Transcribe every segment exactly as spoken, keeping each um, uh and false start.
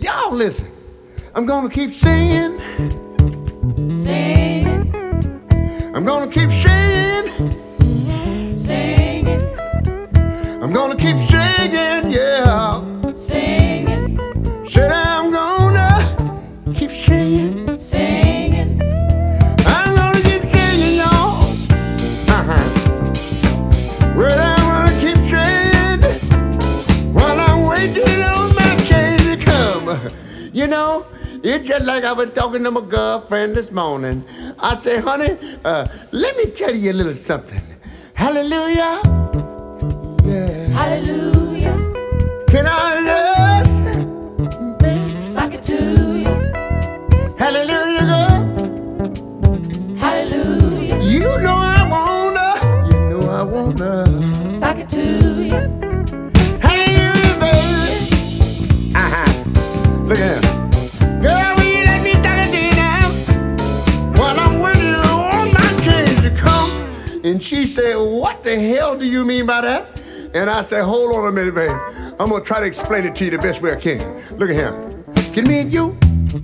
Y'all listen. I'm gonna keep singing, Singing, I'm gonna keep singing, singing, I'm gonna keep singing, yeah. singing, Said I'm gonna keep singing, singing, I'm gonna keep singing, y'all. Uh-huh. Well, I'm gonna keep singing while I'm waiting on my change to come. You know, it's just like I was talking to my girlfriend this morning. I say, honey, uh, let me tell you a little something. Hallelujah. Yeah. hallelujah, Can I just, sock it to you, hallelujah, girl? hallelujah, You know I wanna, you know I wanna. sock it to you, Hallelujah, baby. Uh-huh. Look at him. Girl, will you let me suck it to you now? While I'm waiting on my change to come. And she said, what the hell do you mean by that? And I said, hold on a minute, babe. I'm gonna try to explain it to you the best way I can. Look at him. Can me and you?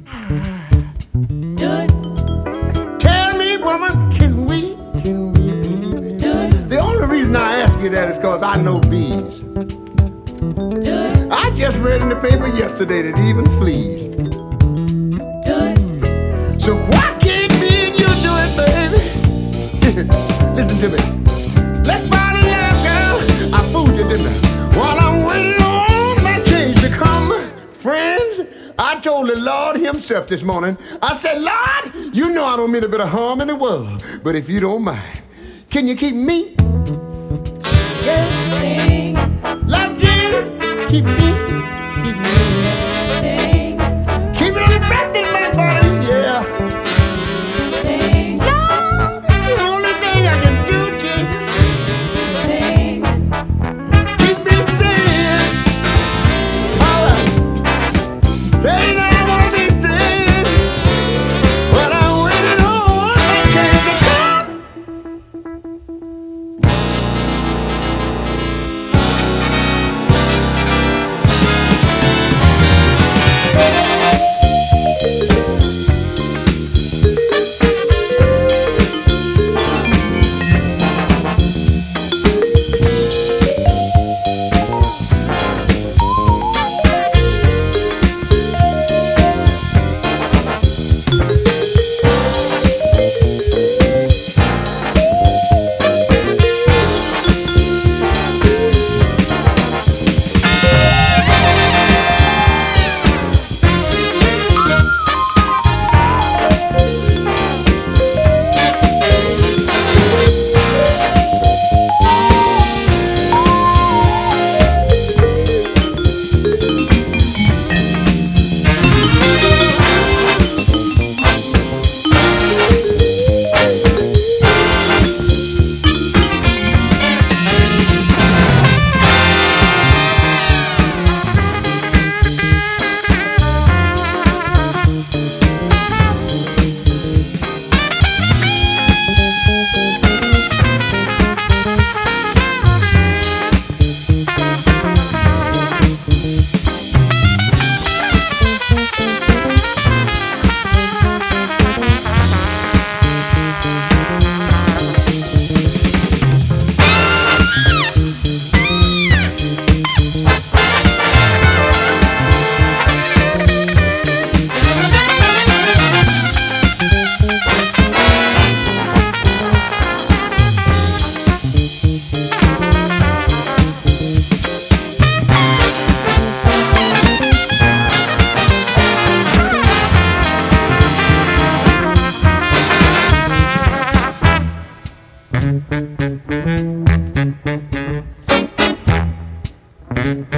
do it, Tell me, woman, can we? Can we, baby? do it, The only reason I ask you that is because I know bees. do it, I just read in the paper yesterday that even fleas. do it, So why can't me and you do it, baby? Listen to me. Let's party love, girl. I fooled you, didn't I? While I'm waiting on my change to come. Friends, I told the Lord himself this morning. I said, Lord, you know I don't mean a bit of harm in the world. But if you don't mind, can you keep me? Yeah. singing, Lord Jesus, keep me. Keep me. singing, Keep it on the breath in my body, yeah. singing, Lord, it's the only thing I can do, Jesus. singing, Keep me singing. All right. They know I wanna be singing. But I'm waiting on my change to come.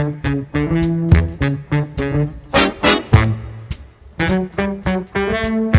singing.